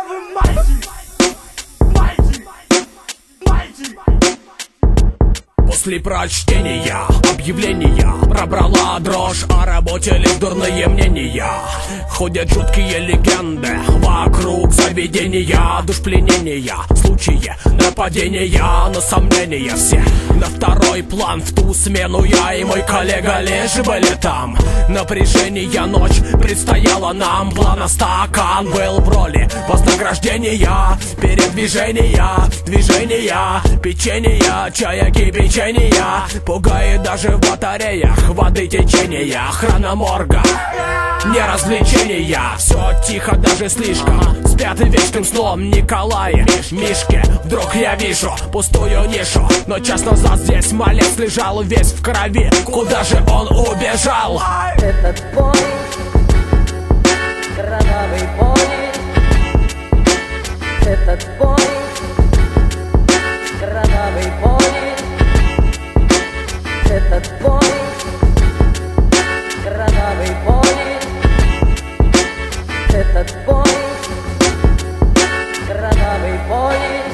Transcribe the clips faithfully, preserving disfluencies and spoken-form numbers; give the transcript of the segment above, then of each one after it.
кровавый мальчик. Мальчик, мальчик. После прочтения объявления пробрала дрожь о работе, лишь дурные мнения. Ходят жуткие легенды вокруг заведения, душ пленения, случаи нападения. Но сомнения все на второй план. В ту смену я и мой коллега лишь были там. Напряжение ночь предстояла нам. Плана стакан был в роли вознаграждения. Передвижения, движения, печенья, чая, кипячения. Пугает даже в батареях воды течения. Охрана морга, не развлечения. Все тихо, даже слишком. Спят вечным сном Николая, Мишки. Вдруг я вижу пустую нишу. Но час назад здесь малец лежал весь в крови. Куда же он убежал? Этот бой, кровавый бой. Этот бой, кровавый бой. Этот бой, кровавый бой. Этот бой, кровавый бой.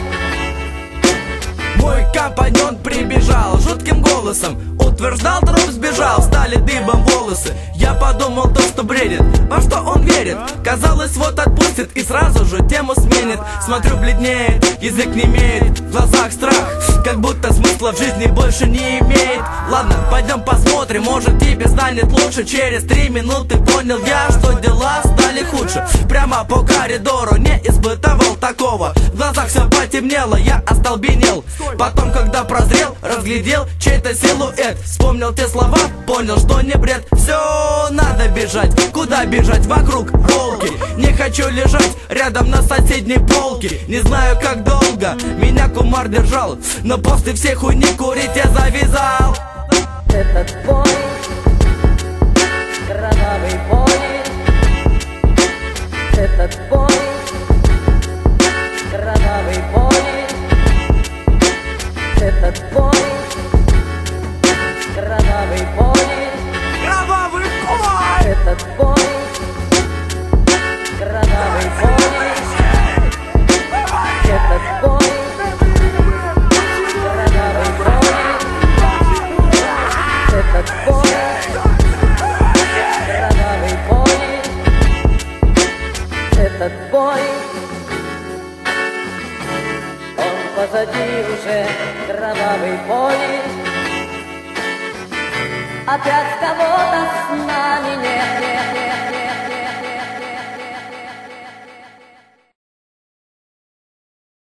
Мой компаньон прибежал жутким голосом, утверждал, труп сбежал, стали дыбом волосы. Я подумал то, что бредит, во что он верит. Казалось, вот отпустит и сразу же тему сменит. Смотрю, бледнеет, язык не имеет, в глазах страх, как будто смысла в жизни больше не имеет. Ладно, пойдем посмотрим, может тебе станет лучше. Через три минуты понял я, что дела стали худше. Прямо по коридору не испытывал такого. В глазах все потемнело, я остолбенел. Потом, когда прозрел, разглядел чей-то силуэт. Вспомнил те слова, понял, что не бред. Все, надо бежать, куда бежать? Вокруг волки. Не хочу лежать рядом на соседней полке. Не знаю, как долго меня кумар держал, но после всех хуйни курить я завязал. Этот бой, кровавый бой. Этот бой, кровавый бой. Этот бой, кровавый бой. Кровавый бой. Этот бой, кровавый бой. Этот бой, кровавый бой. Этот бой, кровавый бой. Этот бой, он позади уже, кровавый бой. Опять кого-то с нами